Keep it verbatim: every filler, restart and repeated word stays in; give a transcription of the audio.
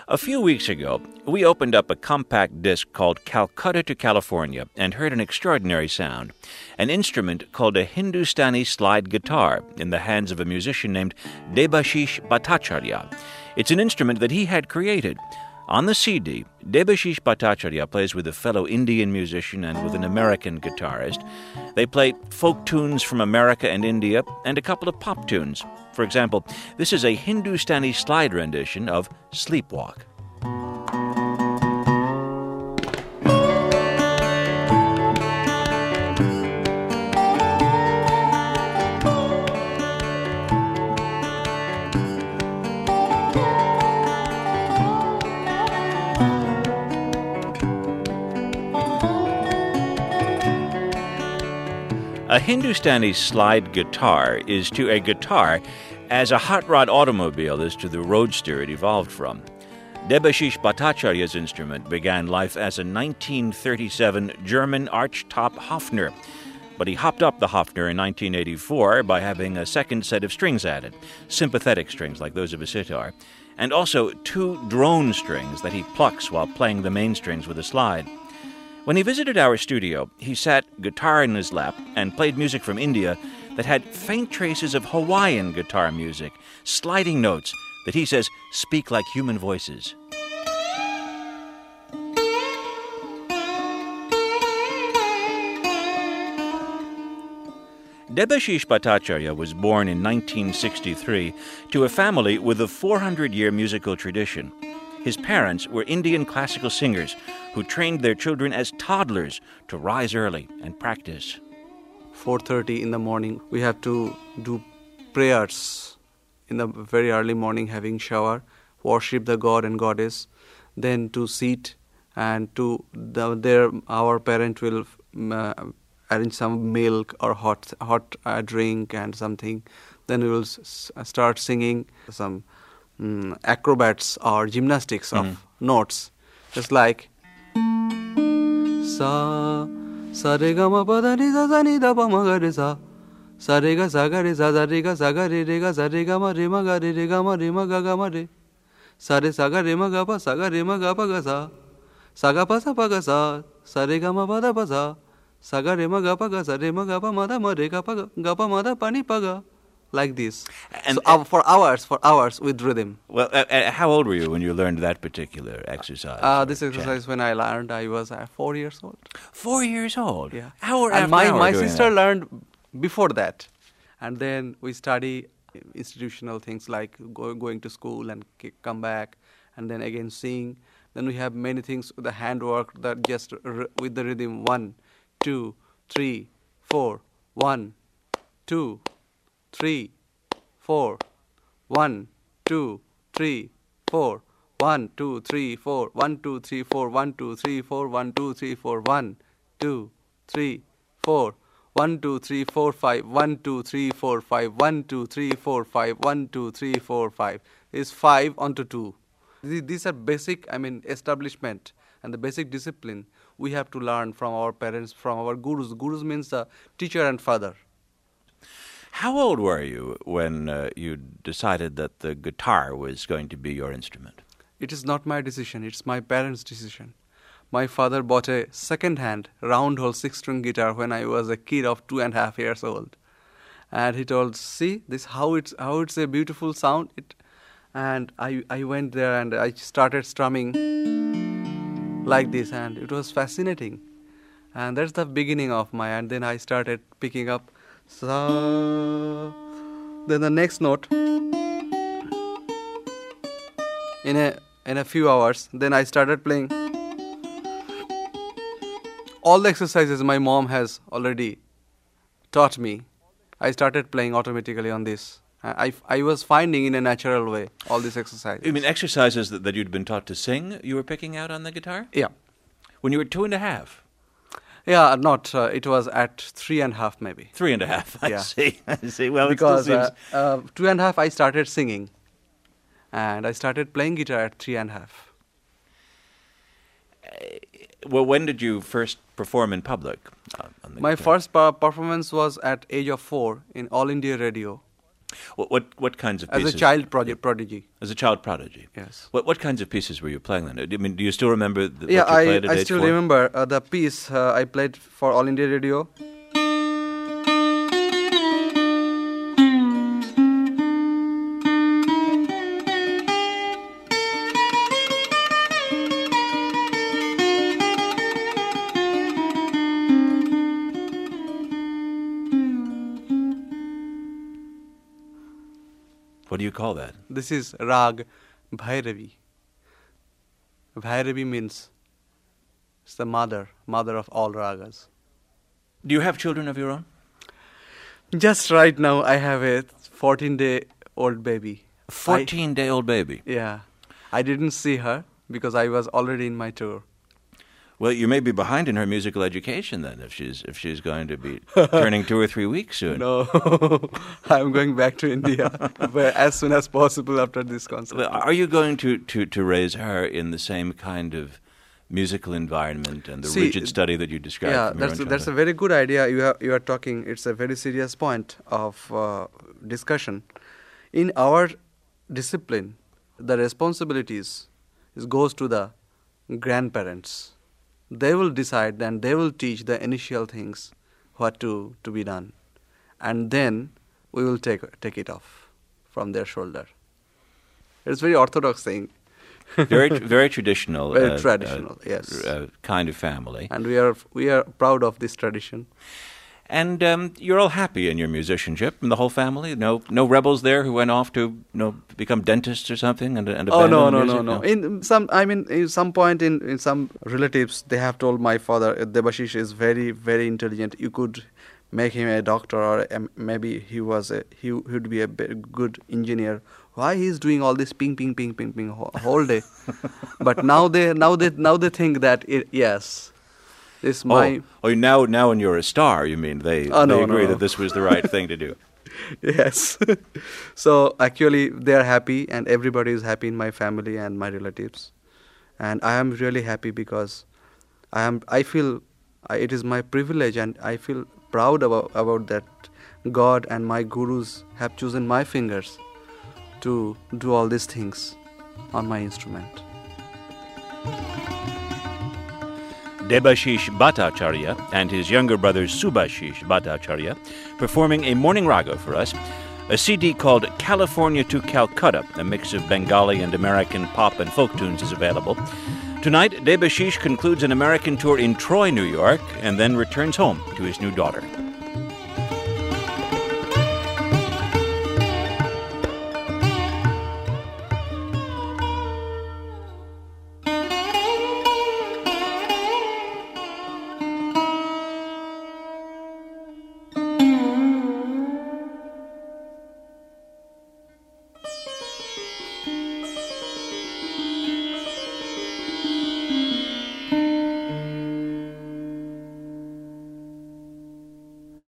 A few weeks ago, we opened up a compact disc called Calcutta to California and heard an extraordinary sound, an instrument called a Hindustani slide guitar in the hands of a musician named Debashish Bhattacharya. It's an instrument that he had created. On the C D, Debashish Bhattacharya plays with a fellow Indian musician and with an American guitarist. They play folk tunes from America and India and a couple of pop tunes. For example, this is a Hindustani slide rendition of Sleepwalk. A Hindustani slide guitar is to a guitar as a hot rod automobile is to the roadster it evolved from. Debashish Bhattacharya's instrument began life as a nineteen thirty-seven German archtop Hofner, but he hopped up the Hofner in nineteen eighty-four by having a second set of strings added, sympathetic strings like those of a sitar, and also two drone strings that he plucks while playing the main strings with a slide. When he visited our studio, he sat guitar in his lap and played music from India that had faint traces of Hawaiian guitar music, sliding notes that he says speak like human voices. Debashish Bhattacharya was born in nineteen sixty-three to a family with a four hundred year musical tradition. His parents were Indian classical singers who trained their children as toddlers to rise early and practice. four thirty in the morning, we have to do prayers in the very early morning, having shower, worship the god and goddess, then to sit and to the, there our parent will uh, arrange some milk or hot hot uh, drink and something. Then we will s- start singing some um, acrobats or gymnastics of mm. notes, just like sa sa re ga ma pa da ni sa sa ni da pa ma ga re sa sa re ga sa ga re sa sa re ga sa ga re re ga sa re ga ma re ma ga re re ga ma re ma ga ga ma re sa re sa ga re ma ga pa sa ga re ma ga pa ga sa sa ga pa sa pa ga sa sa re ga ma pa da pa sa sa ga re ma ga pa ga sa re ma ga pa ma da ma re ga pa ga ga pa ma da pa ni pa ga. Like this. And so uh, for hours, for hours with rhythm. Well, uh, uh, how old were you when you learned that particular exercise? Uh, this exercise, chant? When I learned, I was uh, four years old. Four years old? Yeah. Hour and after my, hour my doing sister that. learned before that. And then we study institutional things like go, going to school and come back, and then again sing. Then we have many things with the handwork that just r- with the rhythm. One, two, three, four. One, two, three, four. One, two, three, four. One, two, three, four. One, two, three, four. One, two, three, four. One, two, three, four. One, two, three, four. One, two, three, four, five. One, two, three, four, five. One, two, three, four, five. One, two, three, four, five. Is five onto two. These are basic, I mean, establishment and the basic discipline we have to learn from our parents, from our gurus. Gurus means the teacher and father. How old were you when uh, you decided that the guitar was going to be your instrument? It is not my decision. It's my parents' decision. My father bought a second-hand round-hole six-string guitar when I was a kid of two and a half years old, and he told, "See, this how it's how it's a beautiful sound." It, and I I went there and I started strumming like this, and it was fascinating. And that's the beginning of my. And then I started picking up. Sa. Then the next note. In a in a few hours, then I started playing. All the exercises my mom has already taught me. I started playing automatically on this. I, I was finding in a natural way all these exercises. You mean exercises that, that you'd been taught to sing, you were picking out on the guitar? Yeah. When you were two and a half? Yeah, not. Uh, it was at three and a half, maybe. Three and a half. I yeah. see. I see. Well, because it still seems... uh, uh, two and a half, I started singing, and I started playing guitar at three and a half. Uh, well, when did you first perform in public? Uh, on the My guitar? first per- performance was at age of four in All India Radio, What what, what kinds of As pieces? a child prodigy. prodigy. As a child prodigy. Yes. What what kinds of pieces were you playing then? I mean, do you still remember the, Yeah, what you I, played at I age still four? remember uh, the piece uh, I played for All India Radio. What do you call that? This is Rag Bhairavi. Bhairavi means it's the mother, mother of all ragas. Do you have children of your own? Just right now, I have a fourteen-day-old baby. fourteen-day-old baby. I, yeah. I didn't see her because I was already in my tour. Well, you may be behind in her musical education then, if she's if she's going to be turning two or three weeks soon. No, I'm going back to India but as soon as possible after this concert. Well, are you going to, to, to raise her in the same kind of musical environment and the See, rigid study that you described? Yeah, from your that's own that's a childhood? very good idea. You are you are talking. It's a very serious point of uh, discussion. In our discipline, the responsibilities is goes to the grandparents. They will decide and they will teach the initial things, what to, to be done. And then we will take take it off from their shoulder. It's very orthodox thing. very very traditional. Very uh, traditional, uh, yes. Uh, kind of family. And we are we are proud of this tradition. And um, you're all happy in your musicianship, and the whole family. No, no rebels there who went off to you know become dentists or something and, and Oh abandon no no music? no no! In some, I mean, in some point in, in some relatives, they have told my father, Debashish is very very intelligent. You could make him a doctor, or um, maybe he was a, he would be a be- good engineer. Why he's doing all this ping ping ping ping ping whole, whole day? But now they now they now they think that it, yes, this my. Oh, oh, now now when you're a star, you mean they, Oh, they no, agree no. that this was the right thing to do. Yes. So actually they are happy and everybody is happy in my family and my relatives. And I am really happy because I am I feel I, it is my privilege and I feel proud about, about that God and my gurus have chosen my fingers to do all these things on my instrument. Debashish Bhattacharya and his younger brother Subhashish Bhattacharya performing a morning raga for us. A C D called California to Calcutta, a mix of Bengali and American pop and folk tunes, is available. Tonight, Debashish concludes an American tour in Troy, New York, and then returns home to his new daughter.